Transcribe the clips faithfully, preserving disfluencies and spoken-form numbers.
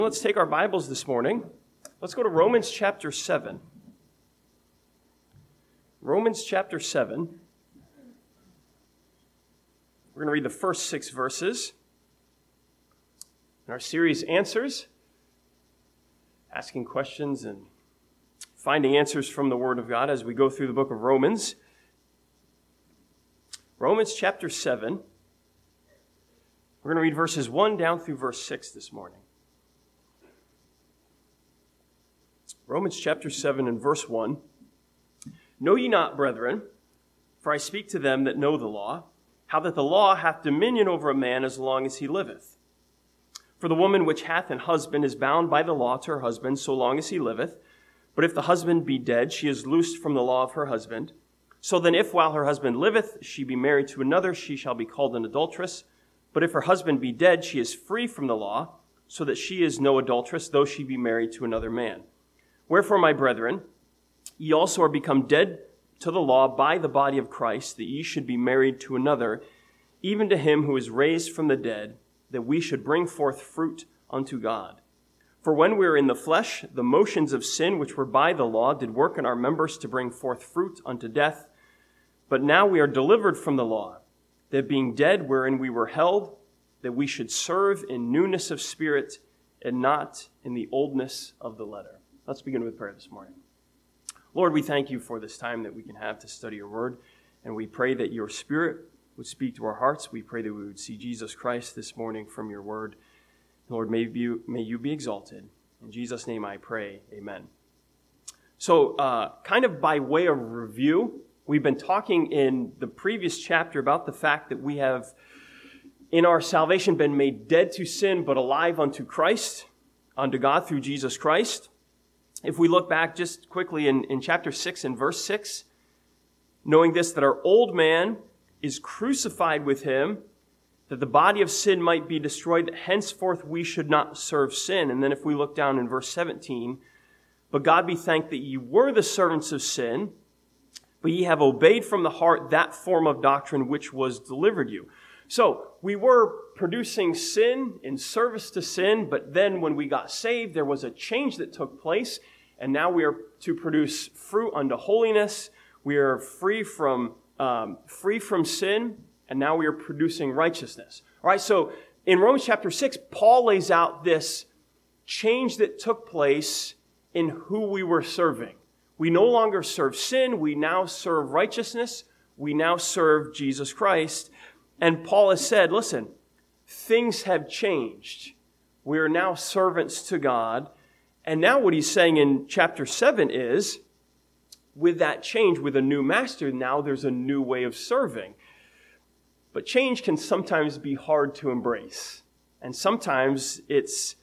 Let's take our Bibles this morning. Let's go to Romans chapter seven. Romans chapter seven. We're going to read the first six verses. In our series Answers, asking questions and finding answers from the Word of God as we go through the book of Romans. Romans chapter seven. We're going to read verses one down through verse six this morning. Romans chapter seven and verse one. Know ye not, brethren, for I speak to them that know the law, how that the law hath dominion over a man as long as he liveth. For the woman which hath an husband is bound by the law to her husband so long as he liveth. But if the husband be dead, she is loosed from the law of her husband. So then if while her husband liveth, she be married to another, she shall be called an adulteress. But if her husband be dead, she is free from the law, so that she is no adulteress, though she be married to another man. Wherefore, my brethren, ye also are become dead to the law by the body of Christ, that ye should be married to another, even to him who is raised from the dead, that we should bring forth fruit unto God. For when we were in the flesh, the motions of sin which were by the law did work in our members to bring forth fruit unto death. But now we are delivered from the law, that being dead wherein we were held, that we should serve in newness of spirit and not in the oldness of the letter. Let's begin with prayer this morning. Lord, we thank you for this time that we can have to study your word, and we pray that your Spirit would speak to our hearts. We pray that we would see Jesus Christ this morning from your word. Lord, may you, may you be exalted. In Jesus' name I pray, amen. So, uh, kind of by way of review, we've been talking in the previous chapter about the fact that we have, in our salvation, been made dead to sin, but alive unto Christ, unto God through Jesus Christ. If we look back just quickly in, in chapter six and verse six, knowing this, that our old man is crucified with him, that the body of sin might be destroyed, that henceforth we should not serve sin. And then if we look down in verse seventeen, but God be thanked that ye were the servants of sin, but ye have obeyed from the heart that form of doctrine which was delivered you. So we were producing sin in service to sin, but then when we got saved, there was a change that took place, and now we are to produce fruit unto holiness. We are free from um, free from sin, and now we are producing righteousness. All right, so in Romans chapter six, Paul lays out this change that took place in who we were serving. We no longer serve sin, we now serve righteousness, we now serve Jesus Christ. And Paul has said, listen, things have changed. We are now servants to God. And now what he's saying in chapter seven is, with that change, with a new master, now there's a new way of serving. But change can sometimes be hard to embrace. And sometimes it's,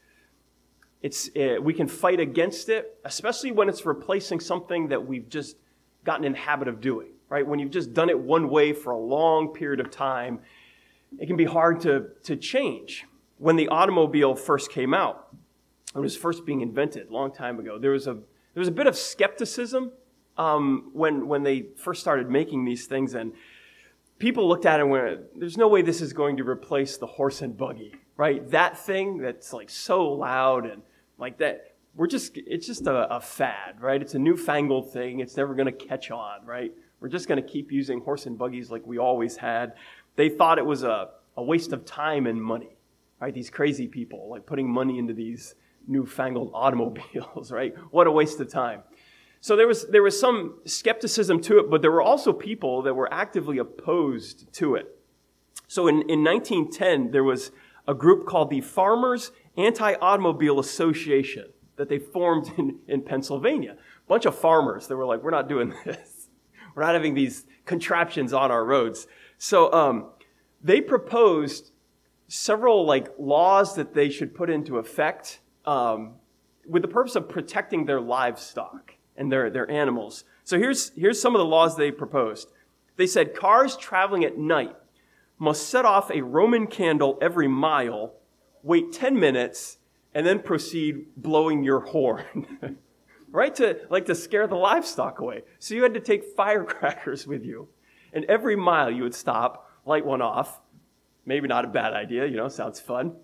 it's uh, we can fight against it, especially when it's replacing something that we've just gotten in the habit of doing. Right? When you've just done it one way for a long period of time, it can be hard to, to change. When the automobile first came out, it was first being invented a long time ago, there was a there was a bit of skepticism um, when, when they first started making these things, and people looked at it and went, there's no way this is going to replace the horse and buggy, right? That thing that's like so loud and like that, we're just, it's just a, a fad, right? It's a newfangled thing. It's never going to catch on, right? We're just going to keep using horse and buggies like we always had. They thought it was a, a waste of time and money, right? These crazy people, like putting money into these newfangled automobiles, right? What a waste of time. So there was there was some skepticism to it, but there were also people that were actively opposed to it. So in, in nineteen ten, there was a group called the Farmers Anti-Automobile Association that they formed in, in Pennsylvania. A bunch of farmers that were like, we're not doing this. We're not having these contraptions on our roads. So um, they proposed several like laws that they should put into effect um, with the purpose of protecting their livestock and their, their animals. So here's, here's some of the laws they proposed. They said cars traveling at night must set off a Roman candle every mile, wait ten minutes, and then proceed blowing your horn. Right? To, like to scare the livestock away. So you had to take firecrackers with you. And every mile you would stop, light one off. Maybe not a bad idea, you know, sounds fun.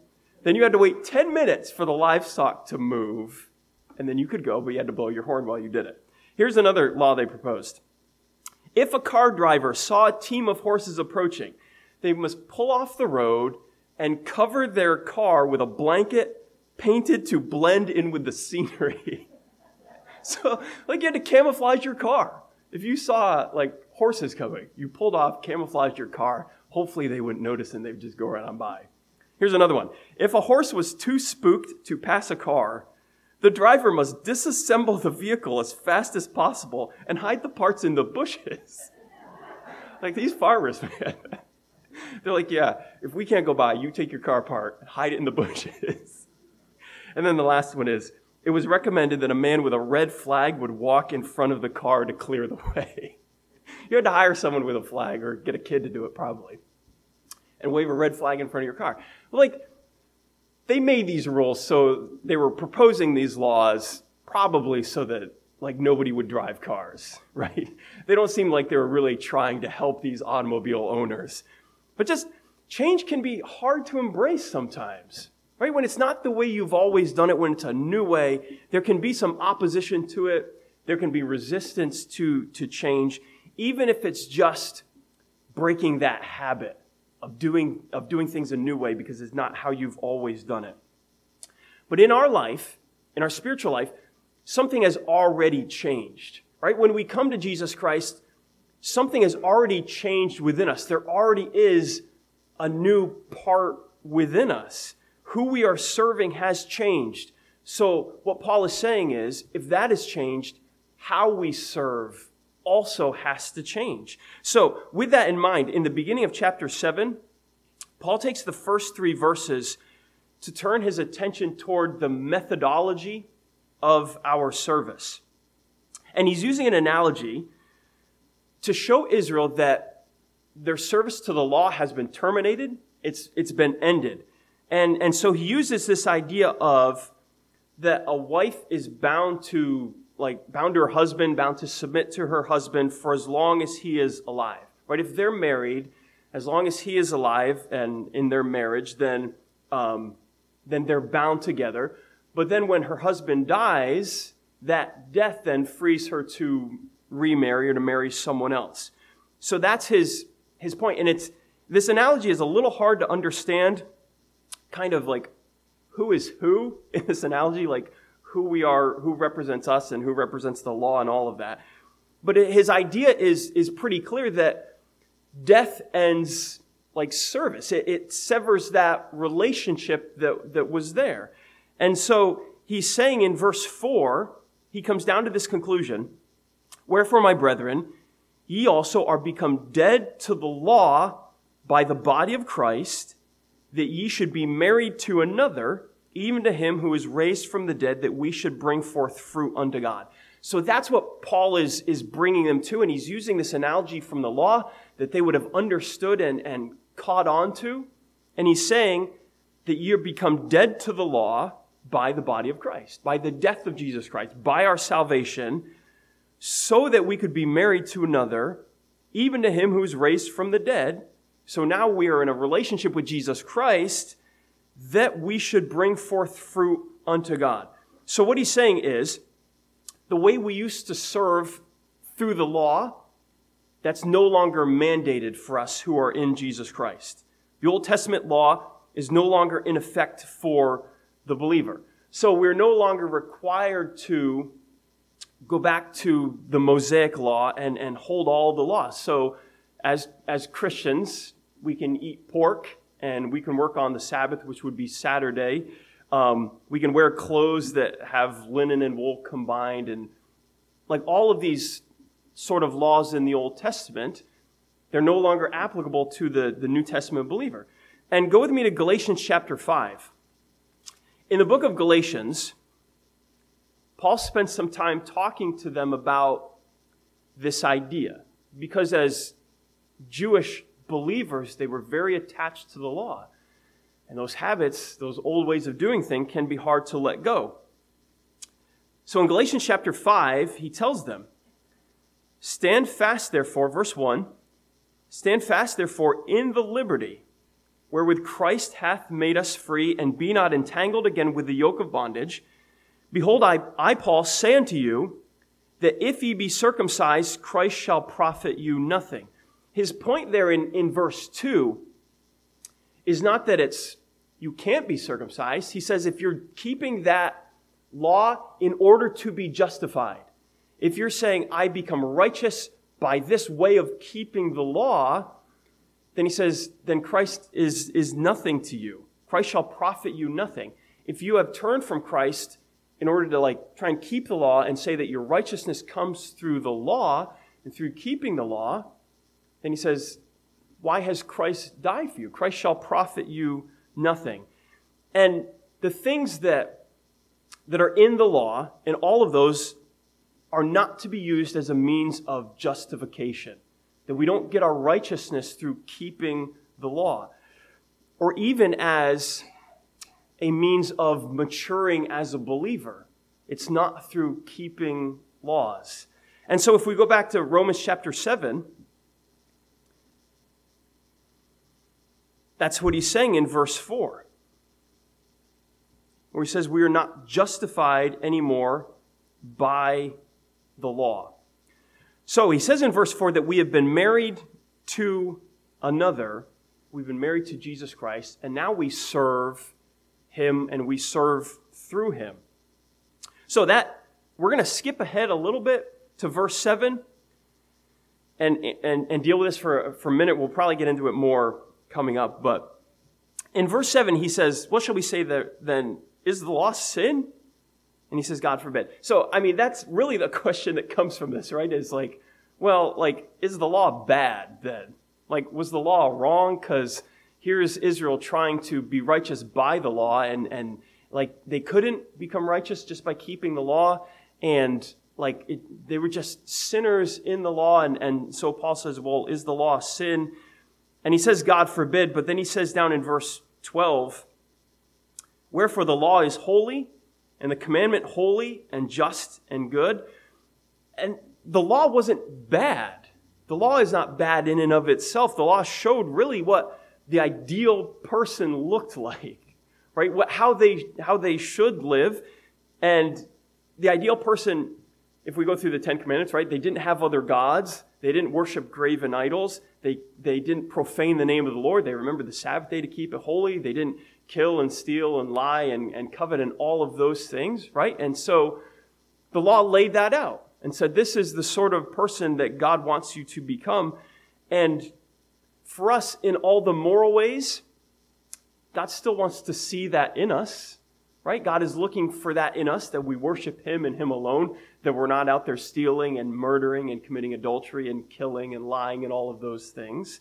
Then you had to wait ten minutes for the livestock to move, and then you could go, but you had to blow your horn while you did it. Here's another law they proposed. If a car driver saw a team of horses approaching, they must pull off the road and cover their car with a blanket painted to blend in with the scenery. So, like, you had to camouflage your car. If you saw, like, horses coming, you pulled off, camouflaged your car. Hopefully they wouldn't notice and they would just go right on by. Here's another one. If a horse was too spooked to pass a car, the driver must disassemble the vehicle as fast as possible and hide the parts in the bushes. Like these farmers, man. They're like, yeah, if we can't go by, you take your car apart, hide it in the bushes. And then the last one is, it was recommended that a man with a red flag would walk in front of the car to clear the way. You had to hire someone with a flag or get a kid to do it probably. And wave a red flag in front of your car. Well, like, they made these rules so they were proposing these laws probably so that, like, nobody would drive cars, right? They don't seem like they were really trying to help these automobile owners. But just change can be hard to embrace sometimes. Right? When it's not the way you've always done it, when it's a new way, there can be some opposition to it. There can be resistance to, to change, even if it's just breaking that habit of doing, of doing things a new way because it's not how you've always done it. But in our life, in our spiritual life, something has already changed. Right? When we come to Jesus Christ, something has already changed within us. There already is a new part within us. Who we are serving has changed. So what Paul is saying is, if that has changed, how we serve also has to change. So with that in mind, in the beginning of chapter seven, Paul takes the first three verses to turn his attention toward the methodology of our service. And he's using an analogy to show Israel that their service to the law has been terminated. It's, it's been ended. And, and so he uses this idea of that a wife is bound to, like, bound to her husband, bound to submit to her husband for as long as he is alive, right? If they're married, as long as he is alive and in their marriage, then, um, then they're bound together. But then when her husband dies, that death then frees her to remarry or to marry someone else. So that's his, his point. And it's, this analogy is a little hard to understand, kind of like who is who in this analogy, like who we are, who represents us and who represents the law and all of that. But his idea is, is pretty clear that death ends like service. It, it severs that relationship that, that was there. And so he's saying in verse four, he comes down to this conclusion, wherefore, my brethren, ye also are become dead to the law by the body of Christ, that ye should be married to another, even to him who is raised from the dead, that we should bring forth fruit unto God. So that's what Paul is, is bringing them to, and he's using this analogy from the law that they would have understood and, and caught on to. And he's saying that you become dead to the law by the body of Christ, by the death of Jesus Christ, by our salvation, so that we could be married to another, even to him who is raised from the dead. So now we are in a relationship with Jesus Christ that we should bring forth fruit unto God. So what he's saying is, the way we used to serve through the law, that's no longer mandated for us who are in Jesus Christ. The Old Testament law is no longer in effect for the believer. So we're no longer required to go back to the Mosaic law and, and hold all the laws. So as, as Christians, we can eat pork and we can work on the Sabbath, which would be Saturday. Um, we can wear clothes that have linen and wool combined. And like all of these sort of laws in the Old Testament, they're no longer applicable to the, the New Testament believer. And go with me to Galatians chapter five. In the book of Galatians, Paul spends some time talking to them about this idea. Because as Jewish believers, they were very attached to the law. And those habits, those old ways of doing things can be hard to let go. So in Galatians chapter five, he tells them, stand fast therefore, verse one, stand fast therefore in the liberty wherewith Christ hath made us free, and be not entangled again with the yoke of bondage. Behold, I, I Paul, say unto you, that if ye be circumcised, Christ shall profit you nothing. His point there in, in verse two is not that it's you can't be circumcised. He says if you're keeping that law in order to be justified, if you're saying, I become righteous by this way of keeping the law, then he says, then Christ is, is nothing to you. Christ shall profit you nothing. If you have turned from Christ in order to like try and keep the law and say that your righteousness comes through the law and through keeping the law, then he says, why has Christ died for you? Christ shall profit you nothing. And the things that, that are in the law, and all of those are not to be used as a means of justification. That we don't get our righteousness through keeping the law. Or even as a means of maturing as a believer. It's not through keeping laws. And so if we go back to Romans chapter seven, that's what he's saying in verse four. Where he says we are not justified anymore by the law. So he says in verse four that we have been married to another. We've been married to Jesus Christ, and now we serve him and we serve through him. So that, we're going to skip ahead a little bit to verse seven and, and, and deal with this for, for a minute. We'll probably get into it more coming up. But in verse seven, he says, what shall we say that, then? Is the law sin? And he says, God forbid. So, I mean, that's really the question that comes from this, right? Is like, well, like, is the law bad then? Like, was the law wrong? Because here's Israel trying to be righteous by the law, and, and like, they couldn't become righteous just by keeping the law, and like, it, they were just sinners in the law, and, and so Paul says, well, is the law sin? And he says, God forbid, but then he says down in verse twelve, wherefore the law is holy, and the commandment holy and just and good. And the law wasn't bad. The law is not bad in and of itself. The law showed really what the ideal person looked like, right? What, how they, how they should live. And the ideal person, if we go through the Ten Commandments, right? They didn't have other gods. They didn't worship graven idols. They, they didn't profane the name of the Lord. They remembered the Sabbath day to keep it holy. They didn't kill and steal and lie and, and covet and all of those things, right? And so the law laid that out and said, this is the sort of person that God wants you to become. And for us, in all the moral ways, God still wants to see that in us, right? God is looking for that in us, that we worship him and him alone, that we're not out there stealing and murdering and committing adultery and killing and lying and all of those things.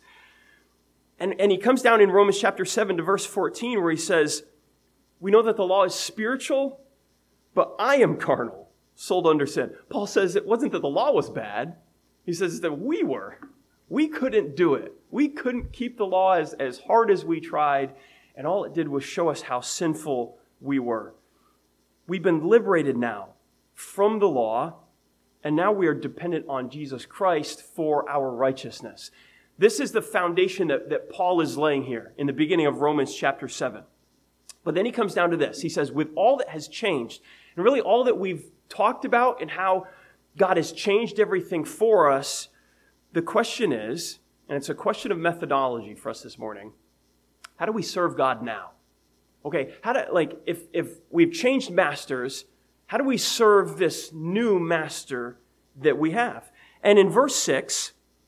And, and he comes down in Romans chapter seven to verse fourteen where he says, we know that the law is spiritual, but I am carnal, sold under sin. Paul says it wasn't that the law was bad. He says that we were. We couldn't do it. We couldn't keep the law as, as hard as we tried. And all it did was show us how sinful we were. We've been liberated now from the law, and now we are dependent on Jesus Christ for our righteousness. This is the foundation that, that Paul is laying here in the beginning of Romans chapter seven. But then he comes down to this. He says, with all that has changed, and really all that we've talked about and how God has changed everything for us, the question is, and it's a question of methodology for us this morning, how do we serve God now? Okay, how do, like, if, if we've changed masters, how do we serve this new master that we have? And in verse six,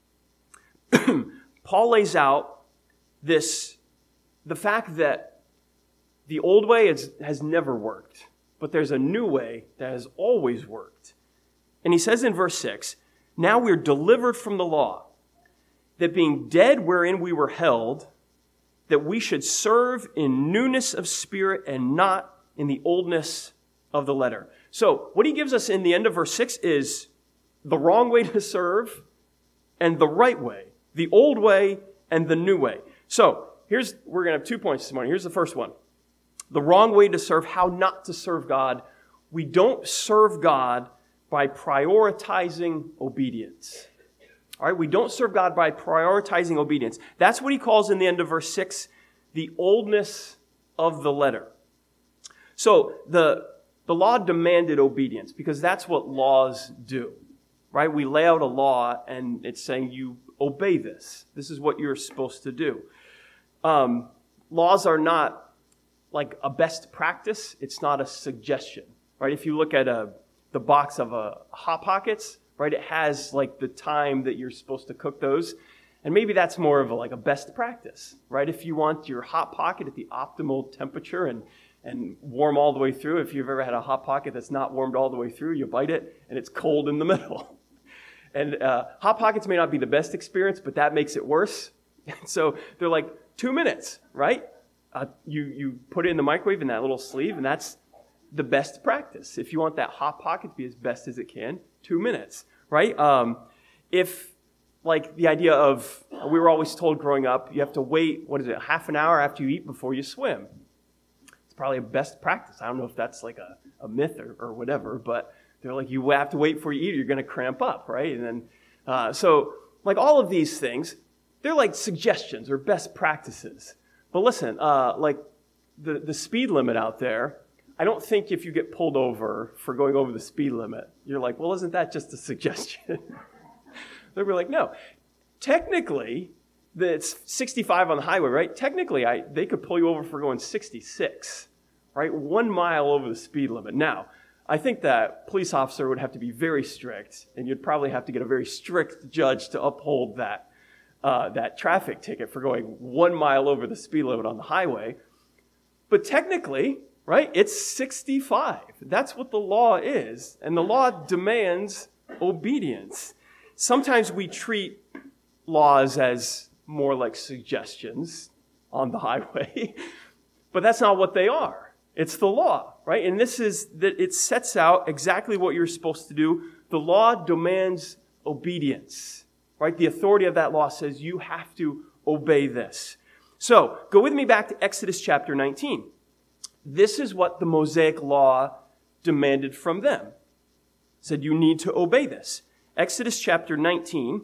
Paul lays out this, the fact that the old way is, has never worked, but there's a new way that has always worked. And he says in verse six, now we're delivered from the law, that being dead wherein we were held, that we should serve in newness of spirit and not in the oldness of the letter. So what he gives us in the end of verse six is the wrong way to serve and the right way. The old way and the new way. So, here's, we're going to have two points this morning. Here's the first one. The wrong way to serve, how not to serve God. We don't serve God by prioritizing obedience. All right, we don't serve God by prioritizing obedience. That's what he calls in the end of verse six, the oldness of the letter. So the, the law demanded obedience because that's what laws do, right? We lay out a law and it's saying you obey this. This is what you're supposed to do. Um, laws are not like a best practice. It's not a suggestion, right? If you look at a, the box of a Hot Pockets, right, it has like the time that you're supposed to cook those. And maybe that's more of a, like a best practice, right? If you want your Hot Pocket at the optimal temperature and, and warm all the way through, if you've ever had a Hot Pocket that's not warmed all the way through, you bite it and it's cold in the middle. And uh, Hot Pockets may not be the best experience, but that makes it worse. So they're like two minutes, right? Uh, you, you put it in the microwave in that little sleeve, and that's the best practice. If you want that Hot Pocket to be as best as it can, two minutes, right? Um, if, like, the idea of, we were always told growing up, you have to wait, what is it, half an hour after you eat before you swim. It's probably a best practice. I don't know if that's like a, a myth or, or whatever, but they're like, you have to wait before you eat or you're going to cramp up, right? And then, uh, so, like, all of these things, they're like suggestions or best practices. But listen, uh, like, the, the speed limit out there, I don't think if you get pulled over for going over the speed limit, you're like, well, isn't that just a suggestion? They'll be like, no. Technically, the, it's sixty-five on the highway, right? Technically, I, they could pull you over for going sixty-six, right? One mile over the speed limit. Now, I think that police officer would have to be very strict, and you'd probably have to get a very strict judge to uphold that, uh, that traffic ticket for going one mile over the speed limit on the highway. But technically, right, it's sixty-five. That's what the law is, and the law demands obedience. Sometimes we treat laws as more like suggestions on the highway, but that's not what they are. It's the law, right? And this is that it sets out exactly what you're supposed to do. The law demands obedience, right? The authority of that law says you have to obey this. So go with me back to Exodus chapter nineteen. This is what the Mosaic law demanded from them. It said you need to obey this. Exodus chapter nineteen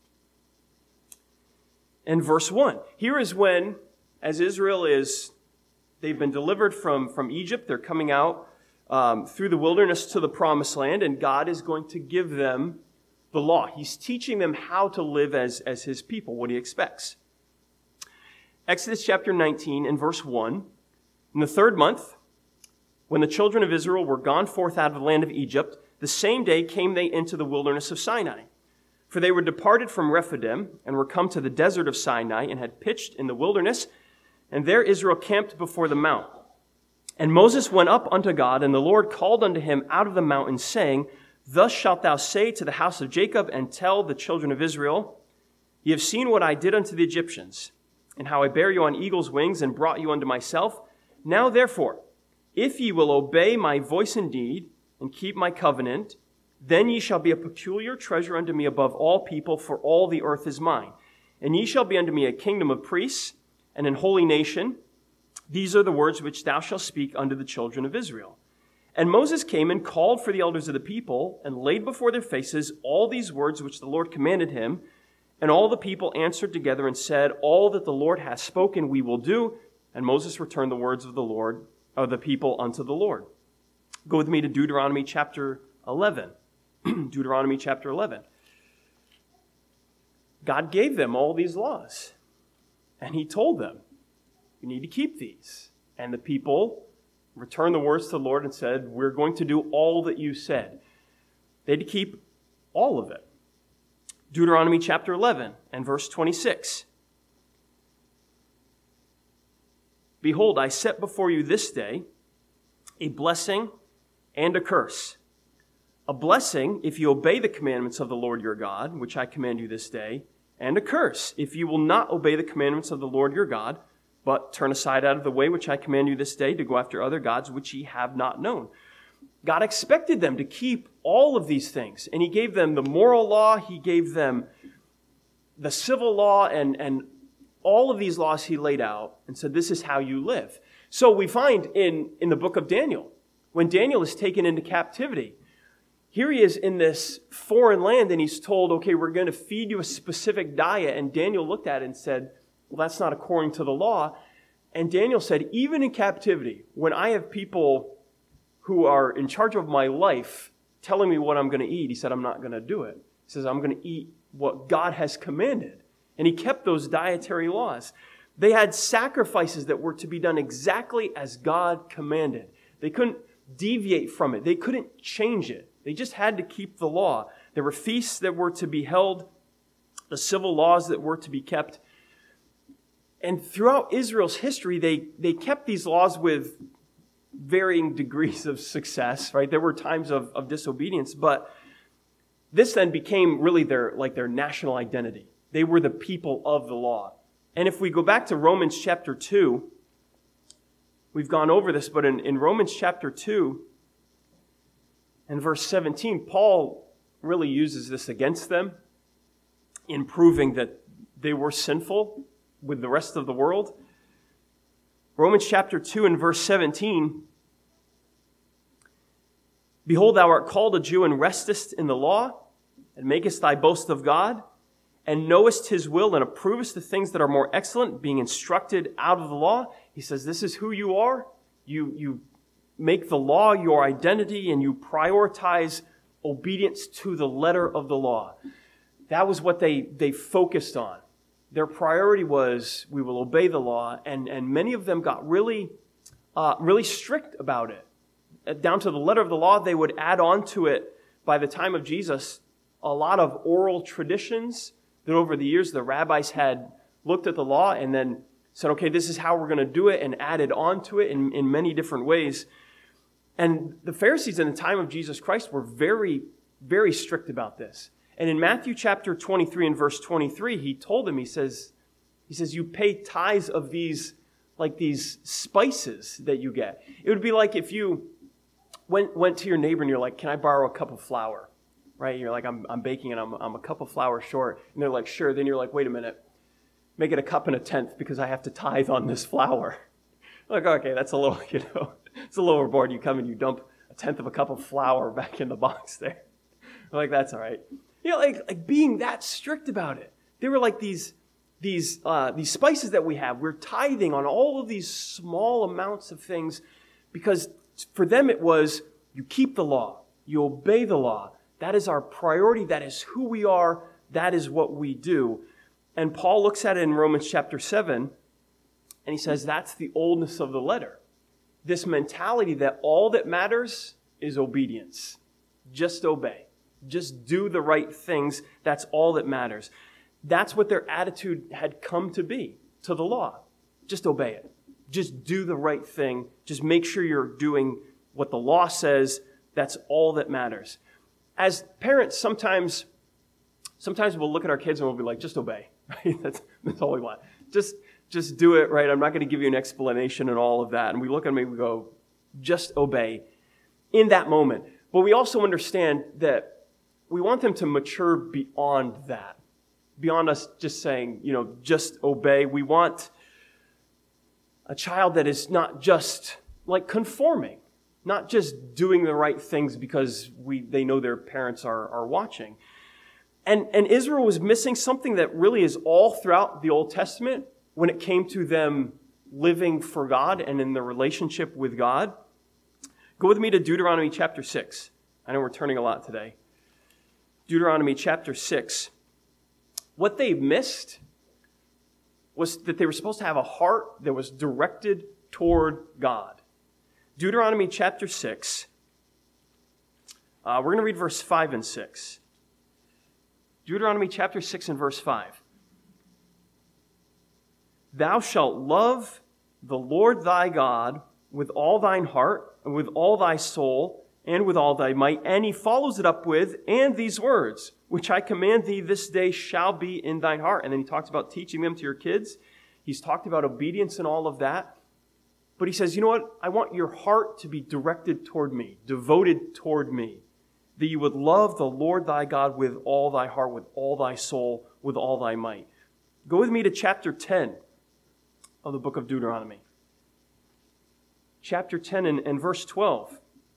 and verse one. Here is when, as Israel is, they've been delivered from, from Egypt. They're coming out um, through the wilderness to the promised land, and God is going to give them the law. He's teaching them how to live as, as his people, what he expects. Exodus chapter nineteen and verse one. In the third month, when the children of Israel were gone forth out of the land of Egypt, the same day came they into the wilderness of Sinai. For they were departed from Rephidim, and were come to the desert of Sinai, and had pitched in the wilderness, and there Israel camped before the mount. And Moses went up unto God, and the Lord called unto him out of the mountain, saying, Thus shalt thou say to the house of Jacob, and tell the children of Israel, Ye have seen what I did unto the Egyptians, and how I bare you on eagle's wings, and brought you unto myself. Now therefore, if ye will obey my voice indeed, and keep my covenant, then ye shall be a peculiar treasure unto me above all people, for all the earth is mine. And ye shall be unto me a kingdom of priests, and an holy nation. These are the words which thou shalt speak unto the children of Israel. And Moses came and called for the elders of the people, and laid before their faces all these words which the Lord commanded him. And all the people answered together and said, All that the Lord hath spoken we will do. And Moses returned the words of the Lord, of the people unto the Lord. Go with me to Deuteronomy chapter eleven. Deuteronomy chapter eleven. God gave them all these laws, and he told them, you need to keep these. And the people returned the words to the Lord and said, we're going to do all that you said. They had to keep all of it. Deuteronomy chapter eleven and verse twenty-six. Behold, I set before you this day a blessing and a curse. A blessing if you obey the commandments of the Lord your God, which I command you this day, and a curse if you will not obey the commandments of the Lord your God, but turn aside out of the way which I command you this day to go after other gods which ye have not known. God expected them to keep all of these things, and he gave them the moral law, he gave them the civil law, and, and all of these laws he laid out and said, this is how you live. So we find in, in the book of Daniel, when Daniel is taken into captivity, here he is in this foreign land, and he's told, okay, we're going to feed you a specific diet. And Daniel looked at it and said, well, that's not according to the law. And Daniel said, even in captivity, when I have people who are in charge of my life telling me what I'm going to eat, he said, I'm not going to do it. He says, I'm going to eat what God has commanded. And he kept those dietary laws. They had sacrifices that were to be done exactly as God commanded. They couldn't deviate from it. They couldn't change it. They just had to keep the law. There were feasts that were to be held, the civil laws that were to be kept. And throughout Israel's history, they, they kept these laws with varying degrees of success, right? There were times of, of disobedience, but this then became really their, like their national identity. They were the people of the law. And if we go back to Romans chapter two, we've gone over this, but in, in Romans chapter two and verse seventeen, Paul really uses this against them in proving that they were sinful with the rest of the world. Romans chapter two and verse seventeen, behold, thou art called a Jew and restest in the law, and makest thy boast of God, and knowest his will, and approvest the things that are more excellent, being instructed out of the law. He says, this is who you are. You, you make the law your identity, and you prioritize obedience to the letter of the law. That was what they, they focused on. Their priority was, we will obey the law, and, and many of them got really, uh, really strict about it. Down to the letter of the law, they would add on to it, by the time of Jesus, a lot of oral traditions that over the years the rabbis had looked at the law and then said, okay, this is how we're going to do it, and added on to it in, in many different ways. And the Pharisees in the time of Jesus Christ were very, very strict about this. And in Matthew chapter twenty-three and verse twenty-three, he told them, he says, he says, you pay tithes of these, like these spices that you get. It would be like if you went, went to your neighbor and you're like, can I borrow a cup of flour? Right? You're like, I'm, I'm baking and I'm, I'm a cup of flour short. And they're like, sure. Then you're like, wait a minute, make it a cup and a tenth because I have to tithe on this flour. Like, okay, that's a little, you know, it's a little overboard. You come and you dump a tenth of a cup of flour back in the box there. Like, that's all right. You know, like, like being that strict about it. They were like these, these, uh, these spices that we have. We're tithing on all of these small amounts of things because for them it was, you keep the law, you obey the law. That is our priority. That is who we are. That is what we do. And Paul looks at it in Romans chapter seven, and he says that's the oldness of the letter. This mentality that all that matters is obedience. Just obey. Just do the right things. That's all that matters. That's what their attitude had come to be to the law. Just obey it. Just do the right thing. Just make sure you're doing what the law says. That's all that matters. As parents, sometimes, sometimes we'll look at our kids and we'll be like, just obey. Right? That's, that's all we want. Just, just do it, right? I'm not going to give you an explanation and all of that. And we look at them and we go, just obey in that moment. But we also understand that we want them to mature beyond that. Beyond us just saying, you know, just obey. We want a child that is not just like conforming. Not just doing the right things because we they know their parents are, are watching. And, and Israel was missing something that really is all throughout the Old Testament when it came to them living for God and in their relationship with God. Go with me to Deuteronomy chapter six. I know we're turning a lot today. Deuteronomy chapter six. What they missed was that they were supposed to have a heart that was directed toward God. Deuteronomy chapter six. Uh, we're going to read verse five and six. Deuteronomy chapter six and verse five. Thou shalt love the Lord thy God with all thine heart, and with all thy soul, and with all thy might. And he follows it up with, and these words, which I command thee this day shall be in thine heart. And then he talks about teaching them to your kids. He's talked about obedience and all of that. But he says, you know what? I want your heart to be directed toward me, devoted toward me, that you would love the Lord thy God with all thy heart, with all thy soul, with all thy might. Go with me to chapter ten of the book of Deuteronomy. Chapter ten and, and verse twelve.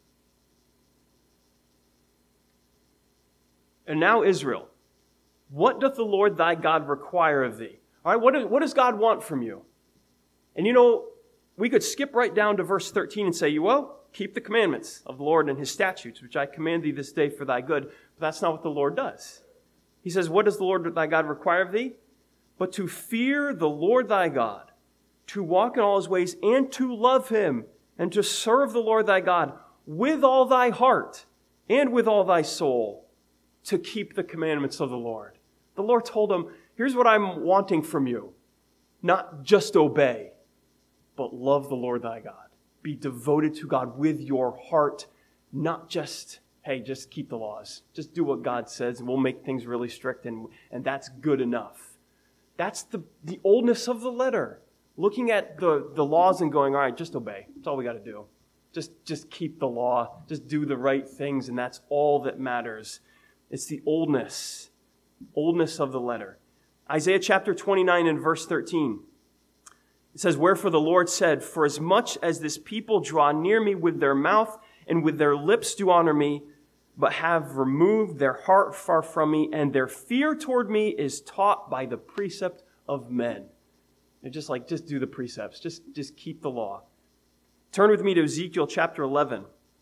And now, Israel, what doth the Lord thy God require of thee? All right, what, do, what does God want from you? And you know, we could skip right down to verse thirteen and say, well, keep the commandments of the Lord and his statutes, which I command thee this day for thy good. But that's not what the Lord does. He says, what does the Lord thy God require of thee? But to fear the Lord thy God, to walk in all his ways, and to love him, and to serve the Lord thy God with all thy heart and with all thy soul, to keep the commandments of the Lord. The Lord told him, here's what I'm wanting from you. Not just obey, but love the Lord thy God. Be devoted to God with your heart, not just, hey, just keep the laws. Just do what God says, and we'll make things really strict, and, and that's good enough. That's the, the oldness of the letter. Looking at the, the laws and going, all right, just obey. That's all we got to do. Just, just keep the law. Just do the right things, and that's all that matters. It's the oldness, oldness of the letter. Isaiah chapter twenty-nine and verse thirteen. It says, wherefore the Lord said, for as much as this people draw near me with their mouth and with their lips do honor me, but have removed their heart far from me, and their fear toward me is taught by the precept of men. They're just like, just do the precepts. Just, just keep the law. Turn with me to Ezekiel chapter eleven.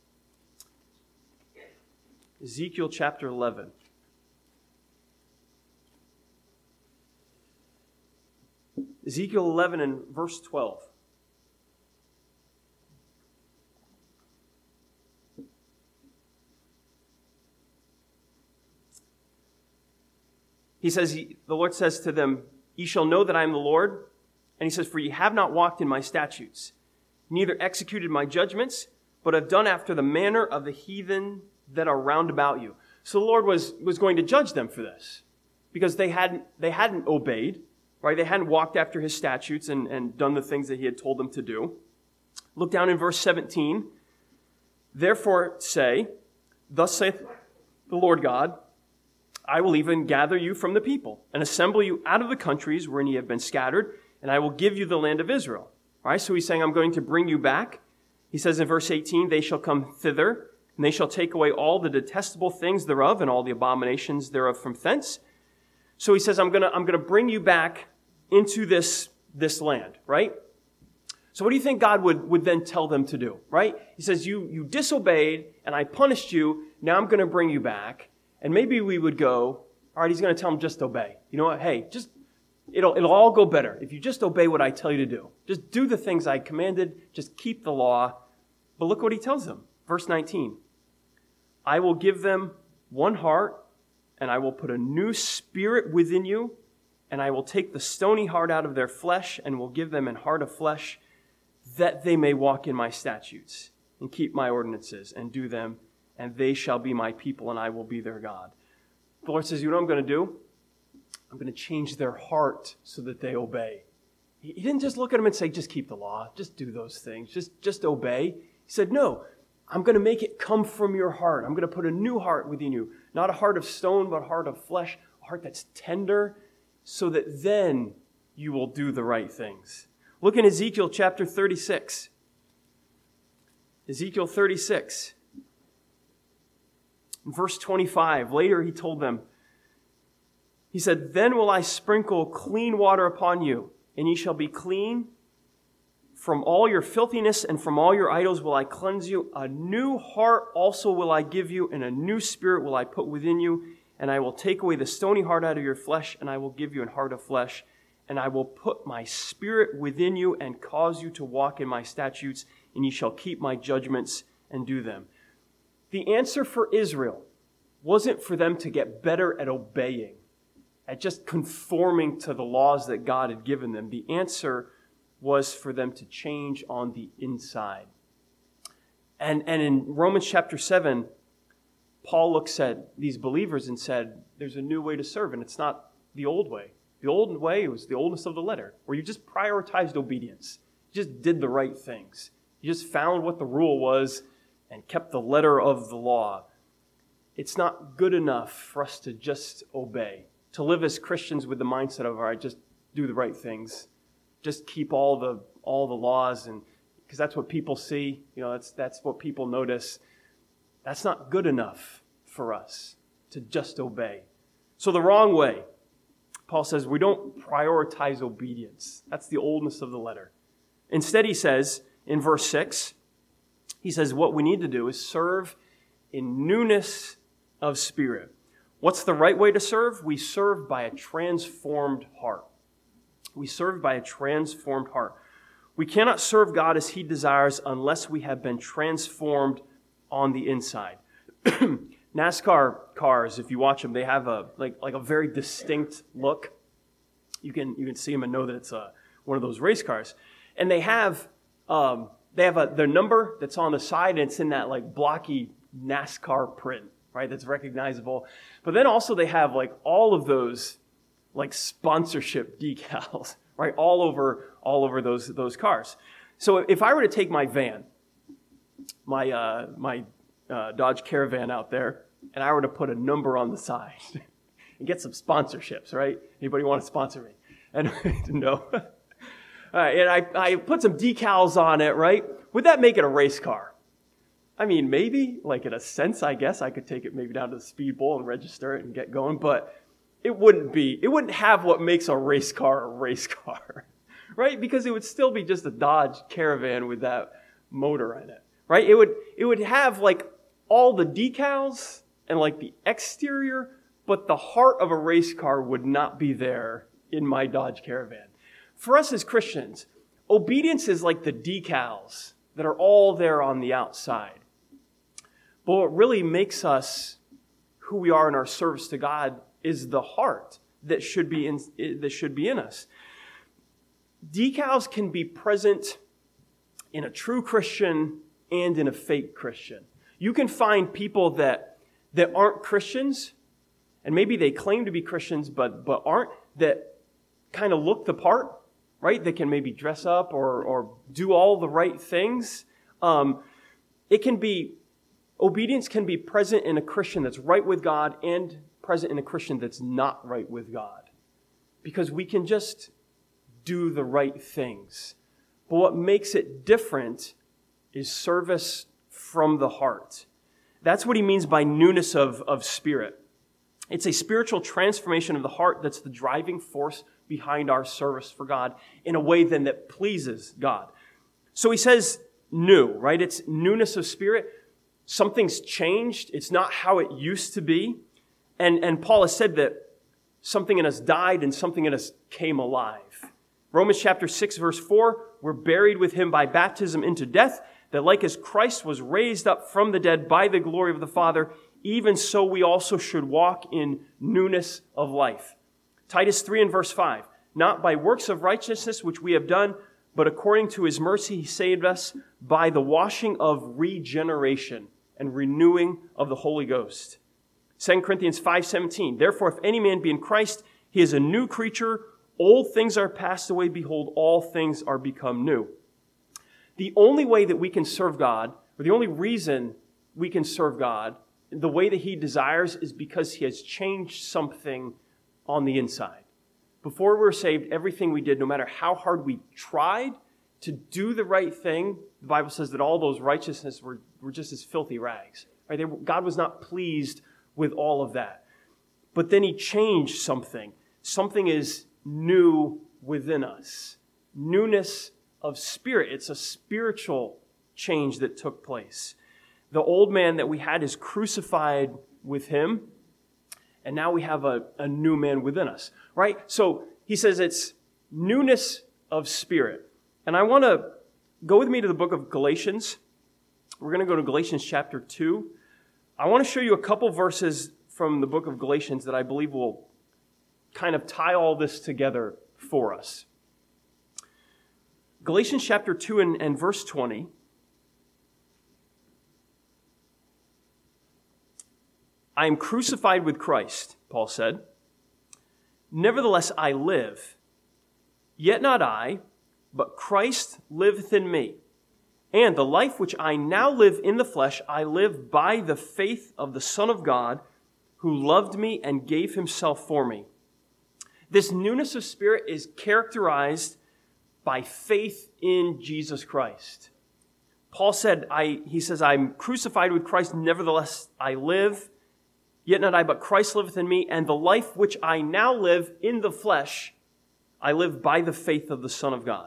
Ezekiel chapter eleven. Ezekiel eleven and verse twelve. He says, he, the Lord says to them, ye shall know that I am the Lord. And he says, for ye have not walked in my statutes, neither executed my judgments, but have done after the manner of the heathen that are round about you. So the Lord was, was going to judge them for this, because they hadn't, they hadn't obeyed, right? They hadn't walked after his statutes and, and done the things that he had told them to do. Look down in verse seventeen. Therefore say, thus saith the Lord God, I will even gather you from the people and assemble you out of the countries wherein ye have been scattered, and I will give you the land of Israel. All right, so he's saying, I'm going to bring you back. He says in verse eighteen, they shall come thither, and they shall take away all the detestable things thereof and all the abominations thereof from thence. So he says, I'm going to, I'm going to bring you back into this, this land, right? So what do you think God would, would then tell them to do, right? He says, you, you disobeyed, and I punished you. Now I'm going to bring you back. And maybe we would go, all right, he's going to tell them just obey. You know what? Hey, just, it'll, it'll all go better if you just obey what I tell you to do. Just do the things I commanded. Just keep the law. But look what he tells them. Verse nineteen. I will give them one heart, and I will put a new spirit within you, and I will take the stony heart out of their flesh, and will give them an heart of flesh, that they may walk in my statutes, and keep my ordinances, and do them, and they shall be my people, and I will be their God. The Lord says, you know what I'm going to do? I'm going to change their heart so that they obey. He didn't just look at them and say, just keep the law, just do those things, just, just obey. He said, no, I'm going to make it come from your heart. I'm going to put a new heart within you. Not a heart of stone, but a heart of flesh, a heart that's tender, so that then you will do the right things. Look in Ezekiel chapter thirty-six. Ezekiel thirty-six. In verse twenty-five, later he told them, he said, then will I sprinkle clean water upon you, and ye shall be clean. From all your filthiness and from all your idols will I cleanse you. A new heart also will I give you, and a new spirit will I put within you. And I will take away the stony heart out of your flesh, and I will give you an heart of flesh. And I will put my spirit within you and cause you to walk in my statutes, and ye shall keep my judgments and do them. The answer for Israel wasn't for them to get better at obeying, at just conforming to the laws that God had given them. The answer was for them to change on the inside. And, and in Romans chapter seven, Paul looks at these believers and said, there's a new way to serve, and it's not the old way. The old way was the oldness of the letter, where you just prioritized obedience. You just did the right things. You just found what the rule was and kept the letter of the law. It's not good enough for us to just obey, to live as Christians with the mindset of, all right, just do the right things. Just keep all the all the laws, and because that's what people see. You know, that's that's what people notice. That's not good enough for us to just obey. So the wrong way, Paul says, we don't prioritize obedience. That's the oldness of the letter. Instead, he says in verse six, he says what we need to do is serve in newness of spirit. What's the right way to serve? We serve by a transformed heart. We serve by a transformed heart. We cannot serve God as he desires unless we have been transformed on the inside. NASCAR cars, if you watch them, they have a like like a very distinct look. You can you can see them and know that it's a, one of those race cars. And they have um, they have a their number that's on the side, and it's in that like blocky NASCAR print, right? That's recognizable. But then also they have like all of those like sponsorship decals, right? All over all over those those cars. So if I were to take my van, my uh, my uh, Dodge Caravan out there, and I were to put a number on the side and get some sponsorships, right? Anybody want to sponsor me? And no. All right, and I, I put some decals on it, right? Would that make it a race car? I mean, maybe, like in a sense, I guess I could take it maybe down to the speed bowl and register it and get going, but it wouldn't be, it wouldn't have what makes a race car a race car, right? Because it would still be just a Dodge Caravan with that motor in it, right? It would, it would have like all the decals and like the exterior, but the heart of a race car would not be there in my Dodge Caravan. For us as Christians, obedience is like the decals that are all there on the outside. But what really makes us who we are in our service to God is the heart that should be in, that should be in us. Decals can be present in a true Christian and in a fake Christian. You can find people that, that aren't Christians, and maybe they claim to be Christians, but, but aren't, that kind of look the part, right? They can maybe dress up or, or do all the right things. Um, it can be, obedience can be present in a Christian that's right with God and present in a Christian that's not right with God. Because we can just do the right things. But what makes it different is service from the heart. That's what he means by newness of, of spirit. It's a spiritual transformation of the heart that's the driving force behind our service for God in a way then that pleases God. So he says new, right? It's newness of spirit. Something's changed. It's not how it used to be. And, and Paul has said that something in us died and something in us came alive. Romans chapter six, verse four, we're buried with him by baptism into death, that like as Christ was raised up from the dead by the glory of the Father, even so we also should walk in newness of life. Titus three and verse five, not by works of righteousness which we have done, but according to his mercy he saved us by the washing of regeneration and renewing of the Holy Ghost. Second Corinthians five seventeen, therefore if any man be in Christ, he is a new creature. Old things are passed away. Behold, all things are become new. The only way that we can serve God, or the only reason we can serve God, the way that he desires, is because he has changed something on the inside. Before we were saved, everything we did, no matter how hard we tried to do the right thing, the Bible says that all those righteousness were, were just as filthy rags. Right? They, God was not pleased with all of that. But then he changed something. Something is new within us. Newness of spirit. It's a spiritual change that took place. The old man that we had is crucified with him, and now we have a, a new man within us, right? So he says it's newness of spirit. And I want to go with me to the book of Galatians. We're going to go to Galatians chapter two. I want to show you a couple verses from the book of Galatians that I believe will kind of tie all this together for us. Galatians chapter two and, and verse twenty. I am crucified with Christ, Paul said. Nevertheless, I live. Yet not I, but Christ liveth in me. And the life which I now live in the flesh, I live by the faith of the Son of God, who loved me and gave himself for me. This newness of spirit is characterized by faith in Jesus Christ. Paul said, I, he says, I'm crucified with Christ, nevertheless I live. Yet not I, but Christ liveth in me, and the life which I now live in the flesh, I live by the faith of the Son of God.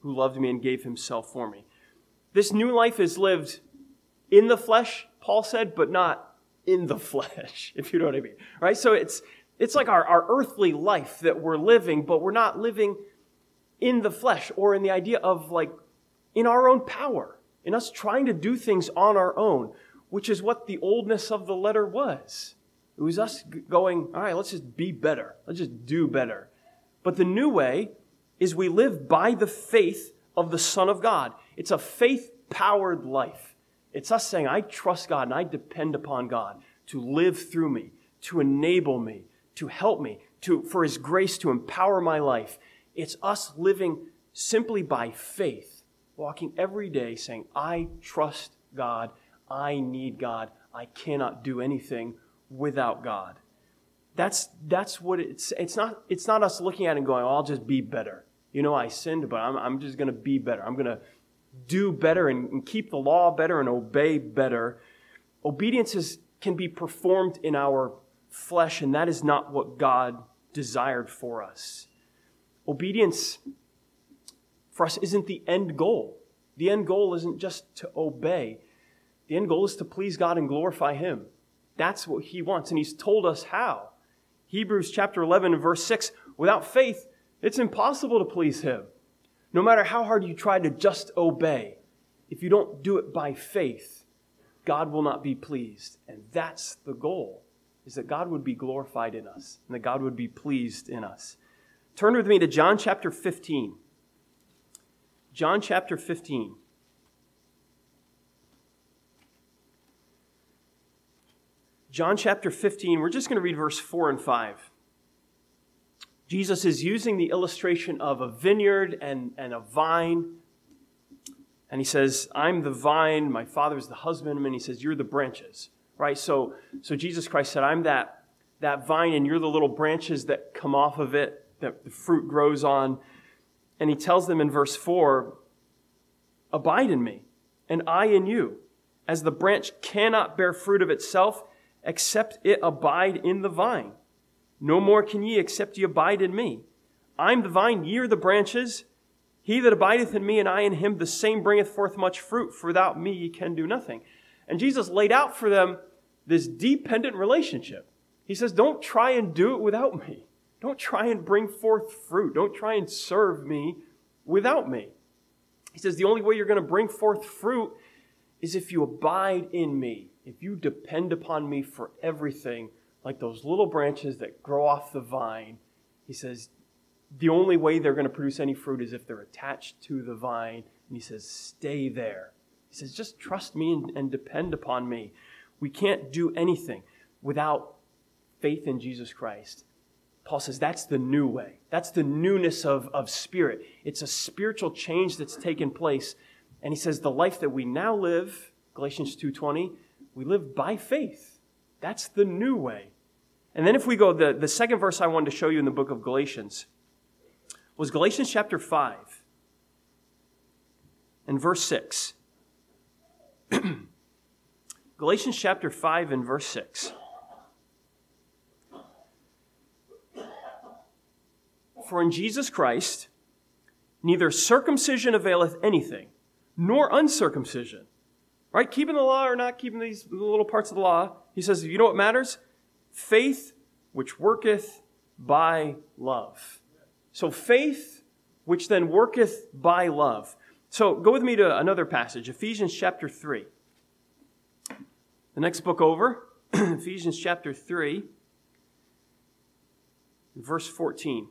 who loved me and gave himself for me. This new life is lived in the flesh, Paul said, but not in the flesh, if you know what I mean. Right? So it's it's like our, our earthly life that we're living, but we're not living in the flesh, or in the idea of like in our own power, in us trying to do things on our own, which is what the oldness of the letter was. It was us going, all right, let's just be better. Let's just do better. But the new way is we live by the faith of the Son of God. It's a faith-powered life. It's us saying, I trust God and I depend upon God to live through me, to enable me, to help me, to for His grace to empower my life. It's us living simply by faith, walking every day saying, I trust God, I need God, I cannot do anything without God. That's that's what it's it's not it's not us looking at it and going, oh, I'll just be better. You know, I sinned, but I'm I'm just gonna be better. I'm gonna do better and, and keep the law better and obey better. Obedience is, can be performed in our flesh, and that is not what God desired for us. Obedience for us isn't the end goal. The end goal isn't just to obey. The end goal is to please God and glorify Him. That's what He wants, and He's told us how. Hebrews chapter eleven and verse six, without faith, it's impossible to please Him. No matter how hard you try to just obey, if you don't do it by faith, God will not be pleased. And that's the goal, is that God would be glorified in us, and that God would be pleased in us. Turn with me to John chapter fifteen. John chapter fifteen. John chapter fifteen, we're just going to read verse four and five. Jesus is using the illustration of a vineyard and, and a vine. And He says, I'm the vine, my Father is the husbandman. And He says, you're the branches. Right? So, so Jesus Christ said, I'm that, that vine and you're the little branches that come off of it, that the fruit grows on. And He tells them in verse four, abide in me, and I in you. As the branch cannot bear fruit of itself, except it abide in the vine. No more can ye, except ye abide in me. I am the vine, ye are the branches. He that abideth in me, and I in him, the same bringeth forth much fruit, for without me ye can do nothing. And Jesus laid out for them this dependent relationship. He says, don't try and do it without me. Don't try and bring forth fruit. Don't try and serve me without me. He says, the only way you're going to bring forth fruit is if you abide in me. If you depend upon me for everything, like those little branches that grow off the vine, He says, the only way they're going to produce any fruit is if they're attached to the vine. And He says, stay there. He says, just trust me and, and depend upon me. We can't do anything without faith in Jesus Christ. Paul says that's the new way. That's the newness of, of spirit. It's a spiritual change that's taken place. And he says the life that we now live, Galatians two twenty, we live by faith. That's the new way. And then if we go, the, the second verse I wanted to show you in the book of Galatians was Galatians chapter five and verse six. Galatians chapter five and verse six. For in Jesus Christ, neither circumcision availeth anything, nor uncircumcision. Right? Keeping the law or not keeping these little parts of the law. He says, you know what matters? Faith which worketh by love. So faith which then worketh by love. So go with me to another passage, Ephesians chapter three. The next book over, Ephesians chapter three, verse fourteen.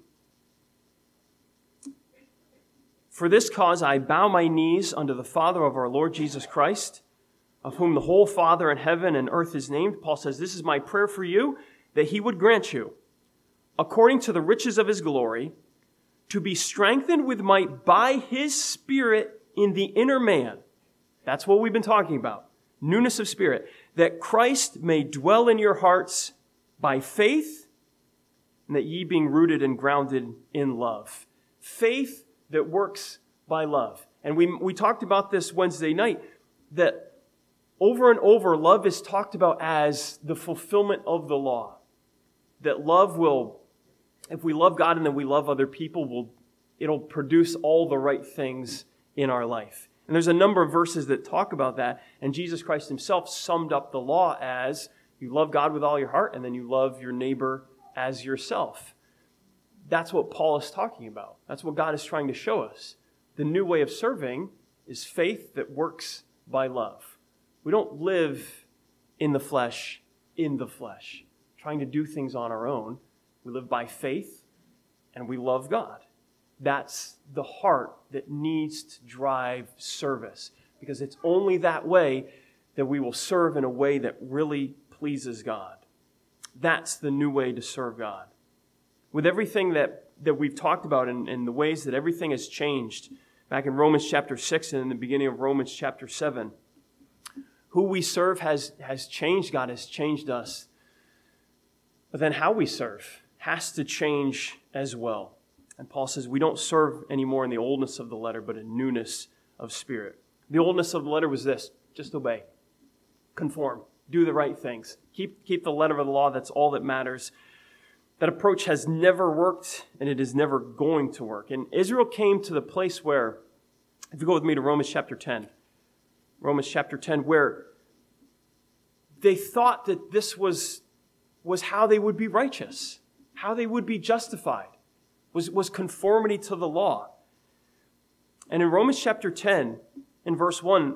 For this cause I bow my knees unto the Father of our Lord Jesus Christ, of whom the whole Father in heaven and earth is named. Paul says, this is my prayer for you, that He would grant you, according to the riches of His glory, to be strengthened with might by His Spirit in the inner man. That's what we've been talking about. Newness of spirit. That Christ may dwell in your hearts by faith, and that ye being rooted and grounded in love. Faith that works by love. And we we talked about this Wednesday night, that over and over, love is talked about as the fulfillment of the law. That love will, if we love God and then we love other people, will it'll produce all the right things in our life. And there's a number of verses that talk about that. And Jesus Christ himself summed up the law as you love God with all your heart, and then you love your neighbor as yourself. That's what Paul is talking about. That's what God is trying to show us. The new way of serving is faith that works by love. We don't live in the flesh, in the flesh, trying to do things on our own. We live by faith, and we love God. That's the heart that needs to drive service, because it's only that way that we will serve in a way that really pleases God. That's the new way to serve God. With everything that, that we've talked about and, and the ways that everything has changed, back in Romans chapter six and in the beginning of Romans chapter seven, who we serve has, has changed. God has changed us. But then how we serve has to change as well. And Paul says we don't serve anymore in the oldness of the letter, but in newness of spirit. The oldness of the letter was this: just obey, conform, do the right things. Keep, keep the letter of the law. That's all that matters. That approach has never worked, and it is never going to work. And Israel came to the place where, if you go with me to Romans chapter ten, Romans chapter ten, where they thought that this was, was how they would be righteous, how they would be justified, was, was conformity to the law. And in Romans chapter ten, in verse one,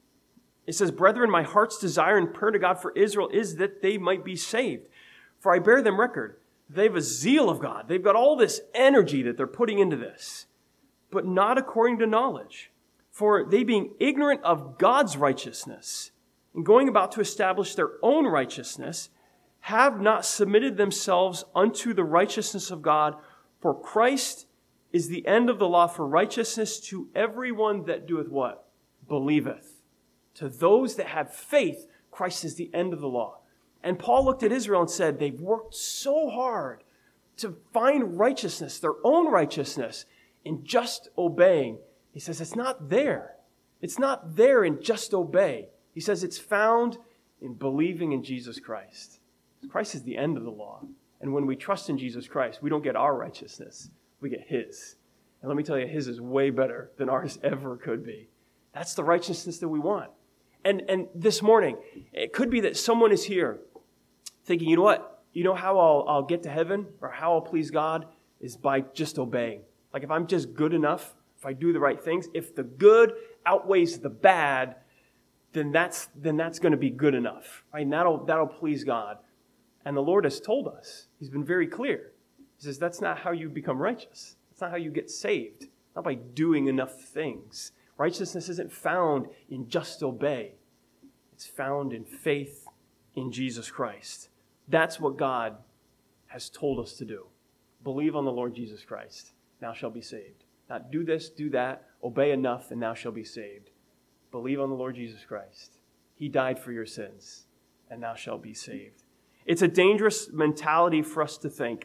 it says, "Brethren, my heart's desire and prayer to God for Israel is that they might be saved. For I bear them record. They have a zeal of God. They've got all this energy that they're putting into this, but not according to knowledge. For they, being ignorant of God's righteousness and going about to establish their own righteousness, have not submitted themselves unto the righteousness of God. For Christ is the end of the law for righteousness to everyone that doeth" what? "Believeth." To those that have faith, Christ is the end of the law. And Paul looked at Israel and said, they've worked so hard to find righteousness, their own righteousness, in just obeying. He says it's not there. It's not there in just obey. He says it's found in believing in Jesus Christ. Christ is the end of the law. And when we trust in Jesus Christ, we don't get our righteousness. We get his. And let me tell you, his is way better than ours ever could be. That's the righteousness that we want. And, and this morning, it could be that someone is here thinking, you know what? You know how I'll, I'll get to heaven or how I'll please God is by just obeying. Like if I'm just good enough, if I do the right things, if the good outweighs the bad, then that's then that's going to be good enough, right? And that'll that'll please God. And the Lord has told us. He's been very clear. He says that's not how you become righteous. That's not how you get saved. Not by doing enough things. Righteousness isn't found in just obey. It's found in faith in Jesus Christ. That's what God has told us to do. Believe on the Lord Jesus Christ. Thou shalt be saved. Not do this, do that, obey enough, and thou shalt be saved. Believe on the Lord Jesus Christ. He died for your sins, and thou shalt be saved. It's a dangerous mentality for us to think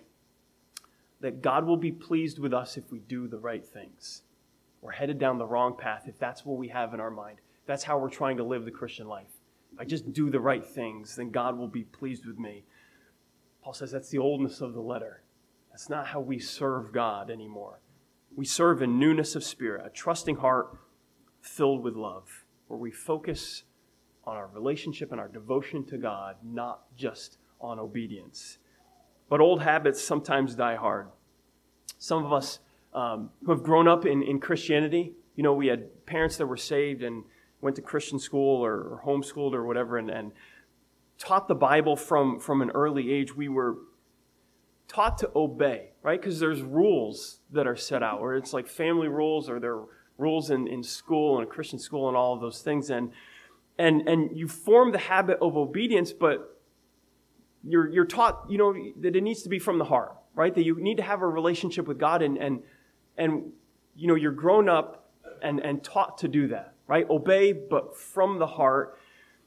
that God will be pleased with us if we do the right things. We're headed down the wrong path if that's what we have in our mind. That's how we're trying to live the Christian life. If I just do the right things, then God will be pleased with me. Paul says that's the oldness of the letter. That's not how we serve God anymore. We serve in newness of spirit, a trusting heart filled with love, where we focus on our relationship and our devotion to God, not just on obedience. But old habits sometimes die hard. Some of us um, who have grown up in, in Christianity, you know, we had parents that were saved and went to Christian school or, or homeschooled or whatever and, and taught the Bible from, from an early age. We were taught to obey, right? Because there's rules that are set out, or it's like family rules, or there are rules in, in school and a Christian school and all of those things. And and and you form the habit of obedience, but you're you're taught, you know, that it needs to be from the heart, right? That you need to have a relationship with God, and and and you know, you're grown up and, and taught to do that, right? Obey, but from the heart.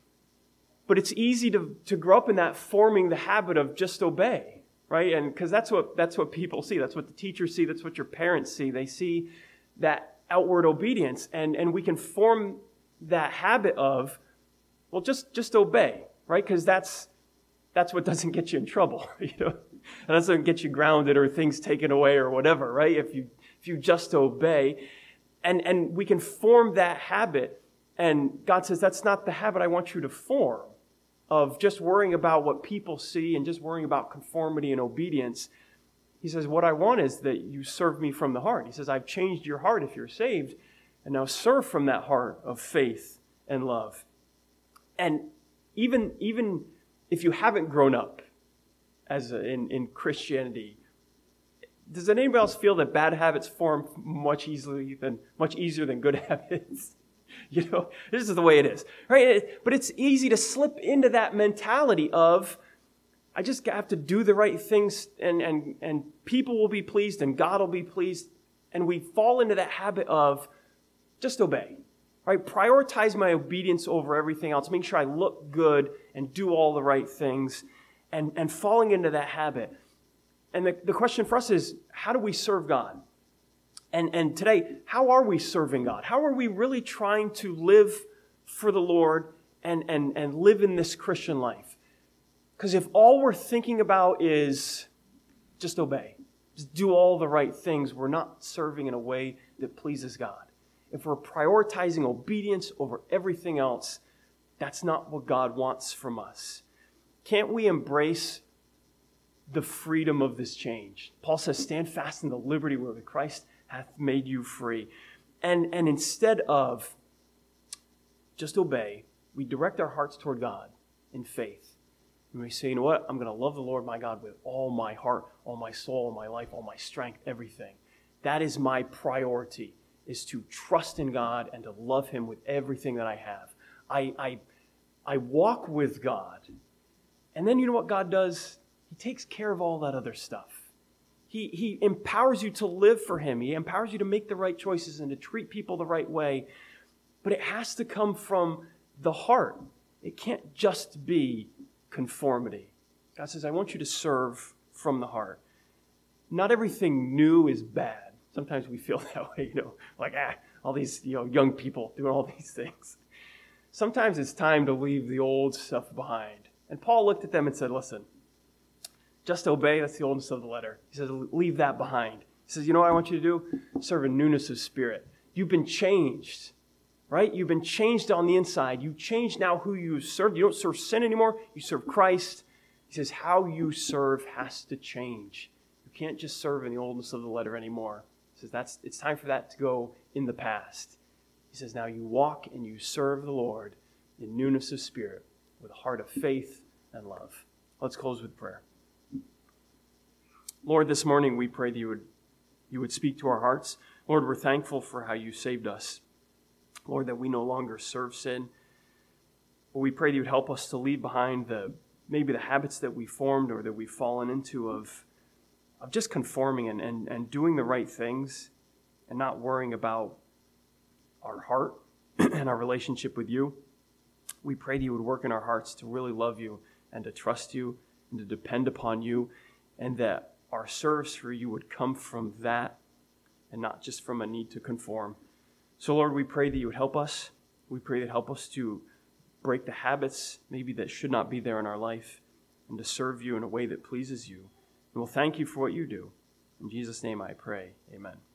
But it's easy to, to grow up in that, forming the habit of just obey, right? And because that's what that's what people see. That's what the teachers see. That's what your parents see. They see that outward obedience. And, and we can form that habit of, well, just, just obey, right? Because that's that's what doesn't get you in trouble, you know? And that doesn't get you grounded or things taken away or whatever, right? If you if if you just obey. And, and we can form that habit. And God says, that's not the habit I want you to form, of just worrying about what people see and just worrying about conformity and obedience. He says, what I want is that you serve me from the heart. He says, I've changed your heart if you're saved, and now serve from that heart of faith and love. And even, even if you haven't grown up as a, in, in Christianity, does anybody else feel that bad habits form much easily than much easier than good habits? You know, this is the way it is, right? But it's easy to slip into that mentality of, I just have to do the right things, and, and, and people will be pleased and God will be pleased. And we fall into that habit of just obey, right? Prioritize my obedience over everything else. Make sure I look good and do all the right things, and, and falling into that habit. And the, the question for us is, how do we serve God? And, and today, how are we serving God? How are we really trying to live for the Lord and, and, and live in this Christian life? Because if all we're thinking about is just obey, just do all the right things, we're not serving in a way that pleases God. If we're prioritizing obedience over everything else, that's not what God wants from us. Can't we embrace the freedom of this change? Paul says, stand fast in the liberty wherewith Christ hath made you free. And, and instead of just obey, we direct our hearts toward God in faith. And we say, you know what? I'm going to love the Lord my God with all my heart, all my soul, all my life, all my strength, everything. That is my priority, is to trust in God and to love him with everything that I have. I, I, I walk with God. And then you know what God does? He takes care of all that other stuff. He, he empowers you to live for him. He empowers you to make the right choices and to treat people the right way. But it has to come from the heart. It can't just be conformity. God says, I want you to serve from the heart. Not everything new is bad. Sometimes we feel that way, you know, like, ah, all these, you know, young people doing all these things. Sometimes it's time to leave the old stuff behind. And Paul looked at them and said, listen, just obey. That's the oldest of the letter. He says, leave that behind. He says, you know what I want you to do? Serve in newness of spirit. You've been changed, right? You've been changed on the inside. You changed now who you serve. You don't serve sin anymore. You serve Christ. He says, how you serve has to change. You can't just serve in the oldness of the letter anymore. He says, that's it's time for that to go in the past. He says, now you walk and you serve the Lord in newness of spirit with a heart of faith and love. Let's close with prayer. Lord, this morning we pray that you would, you would speak to our hearts. Lord, we're thankful for how you saved us. Lord, that we no longer serve sin. But we pray that you would help us to leave behind the maybe the habits that we formed or that we've fallen into of, of just conforming and, and, and doing the right things and not worrying about our heart and our relationship with you. We pray that you would work in our hearts to really love you and to trust you and to depend upon you, and that our service for you would come from that and not just from a need to conform. So, Lord, we pray that you would help us. We pray that help us to break the habits maybe that should not be there in our life and to serve you in a way that pleases you. And we'll thank you for what you do. In Jesus' name I pray. Amen.